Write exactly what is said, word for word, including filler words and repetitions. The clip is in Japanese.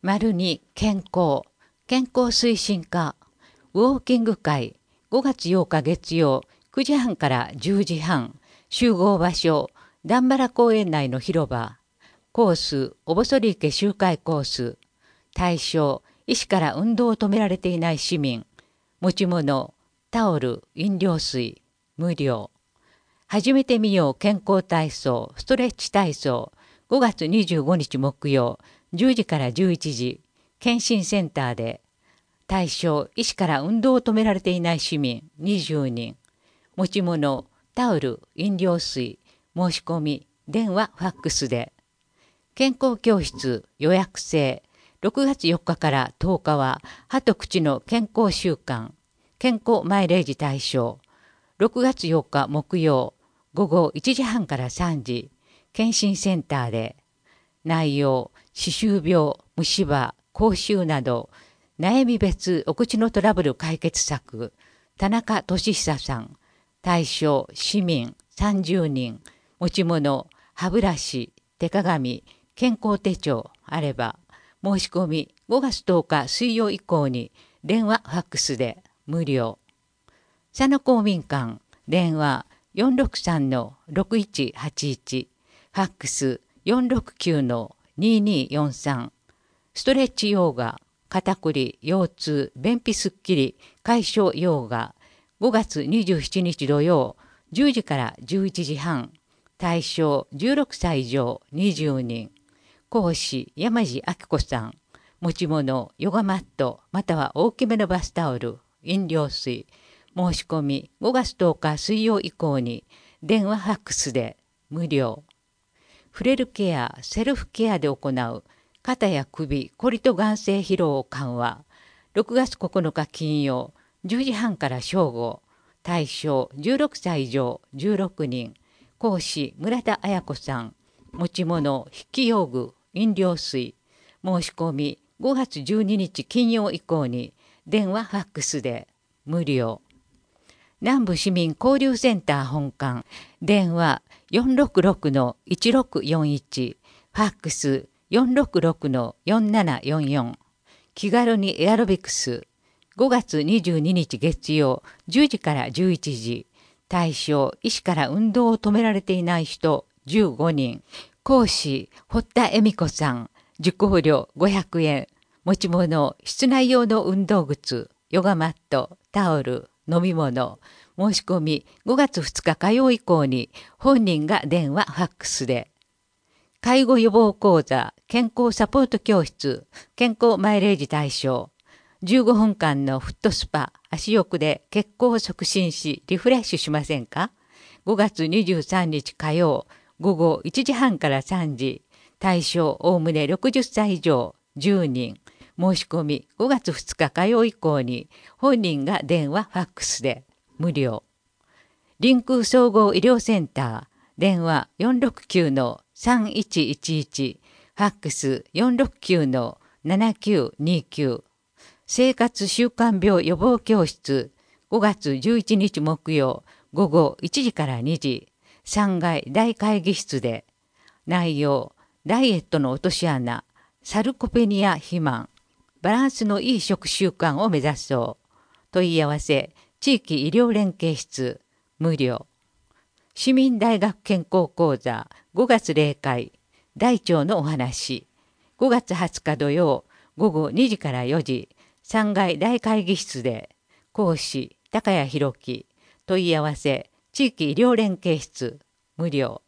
丸に健康、健康推進課、ウォーキング会、ごがつようか月曜、くじはんからじゅうじはん、集合場所、段原公園内の広場、コース、おぼそり池周回コース、対象、医師から運動を止められていない市民、持ち物、タオル、飲料水、無料。始めてみよう健康体操、ストレッチ体操、ごがつにじゅうごにち木曜、じゅうじからじゅういちじ、検診センターで、対象、医師から運動を止められていない市民にじゅうにん、持ち物、タオル、飲料水、申し込み、電話、ファックスで、健康教室予約制、ろくがつよっかからとおかは歯と口の健康習慣、健康マイレージ対象、ろくがつよっか木曜、ごごいちじはんからさんじ、検診センターで、内容、歯周病、虫歯、口臭など、悩み別お口のトラブル解決策、田中俊久さん、対象、市民さんじゅうにん、持ち物、歯ブラシ、手鏡、健康手帳あれば、申し込みごがつとおか水曜以降に電話、ファックスで無料。佐野公民館、電話 よんろくさんのろくいちはちいち、ファックス よんろくきゅうのにによんさん、ストレッチヨガ、肩こり、腰痛、便秘すっきり、解消ヨガ、ごがつにじゅうしちにち土曜、じゅうじからじゅういちじはん、対象じゅうろくさい以上にじゅうにん、講師山地明子さん、持ち物ヨガマットまたは大きめのバスタオル、飲料水、申し込みごがつとおか水曜以降に電話ファックスで無料。フレルケア、セルフケアで行う肩や首、こりと眼性疲労緩和、ろくがつここのか金曜、じゅうじはんから正午、対象じゅうろくさい以上じゅうろくにん、講師村田彩子さん、持ち物筆記用具、飲料水、申し込みごがつじゅうににち金曜以降に電話ファックスで無料。南部市民交流センター本館、電話 よんろくろくのいちろくよんいち、ファックス よんろくろくのよんななよんよん、気軽にエアロビクス、ごがつにじゅうににち月曜じゅうじからじゅういちじ、対象、医師から運動を止められていない人じゅうごにん、講師、堀田恵美子さん、受講料ごひゃくえん、持ち物、室内用の運動靴、ヨガマット、タオル、飲み物、申し込みごがつふつか火曜以降に本人が電話、ファックスで。介護予防講座、健康サポート教室、健康マイレージ対象、じゅうごふんかんのフットスパ、足浴で血行を促進しリフレッシュしませんか？ごがつにじゅうさんにち火曜、ごごいちじはんからさんじ、対象おおむねろくじゅっさい以上じゅうにん、申し込みごがつふつか火曜以降に本人が電話、ファックスで無料。臨空総合医療センター、電話 よんろくきゅうのさんいちいちいち、ファックス よんろくきゅうのななきゅうにきゅう、生活習慣病予防教室、ごがつじゅういちにち木曜、ごごいちじからにじ、さんがい大会議室で、内容、ダイエットの落とし穴、サルコペニア肥満、バランスのいい食習慣を目指そう。問い合わせ、地域医療連携室、無料。市民大学健康講座、ごがつ例会、大腸のお話、ごがつはつか土曜、ごごにじからよじ、さんがい大会議室で、講師、高谷博樹、問い合わせ、地域医療連携室、無料。